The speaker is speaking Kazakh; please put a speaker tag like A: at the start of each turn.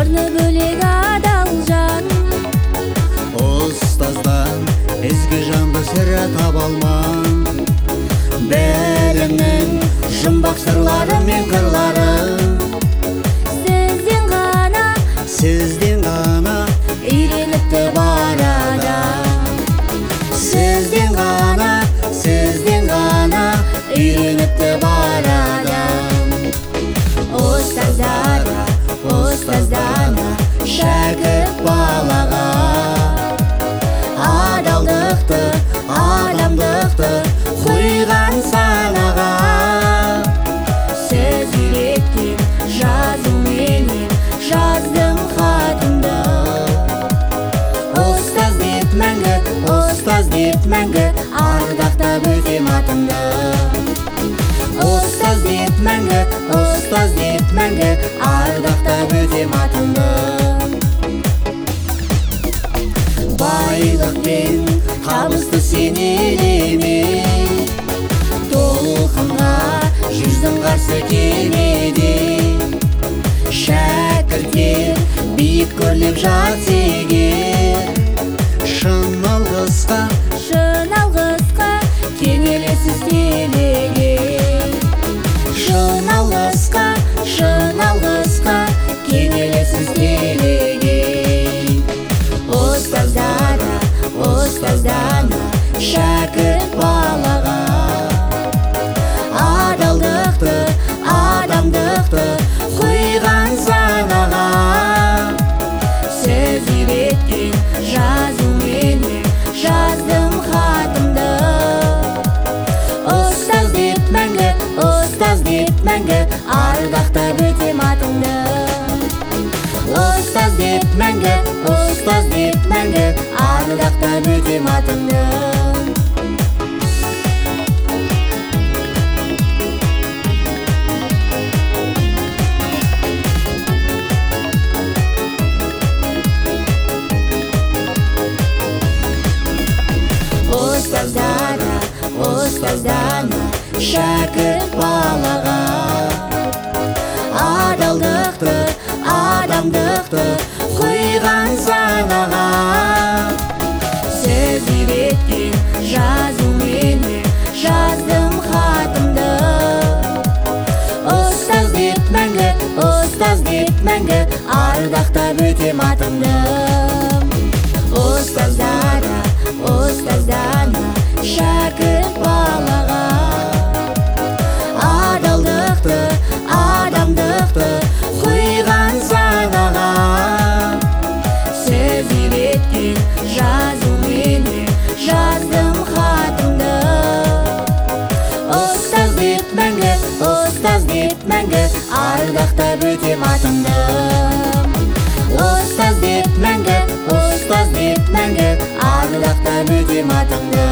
A: Жаны бөлек адал жан.
B: Ұстаздан ізгі жанды сірі таба алман. Бәлімнің жұмбақ сырлары мен қырлары сізден ғана
A: үйреніпті барада.
B: Сізден ғана үйреніпті барада.
A: Ұстаздана шәкірт балаға
B: Адалдықты, адамдықты құйған санаға.
A: сөз үйреткен жазуменен жаздым хатымды.
B: Ұстаз деп мәңгі ардақтап өтем атымды. Ұстаз деп мәңгі ардақтап өтем атымды. Байлық пен табысты сен елеме, толқынға жүздің қарсы кемеде. Шәкірттер биік көрлеп жат егер, шын алғысқа кенелесіз телеге. Шын алғысқа кенелесіз телеге. Ұстаздана шәкірт балаға адалдықты, адамдықты құйған санаға.
A: сөз үйреткен жазуменен жаздым хатымды.
B: Ұстаз деп мәңгі ардақтап өтем атымды. Ұстаз деп мәңгі ардақтап өтем атымды. Ұстаздана шәкірт балаға адалдықты, адамдықты құйған санаға.
A: сөз үйреткен жазуменен жаздым хатымды.
B: Ұстаз деп мәңгі ардақтап өтем атымды.
A: Ұстаздана шәкірт балаға
B: адалдықты, адамдықты құйған санаға.
A: сөз үйреткен жазуменен жаздым хатымды.
B: Ұстаз деп мәңгі ардақтап өтем атымды. Ұстаз деп мәңгі ардақтап өтем атымды.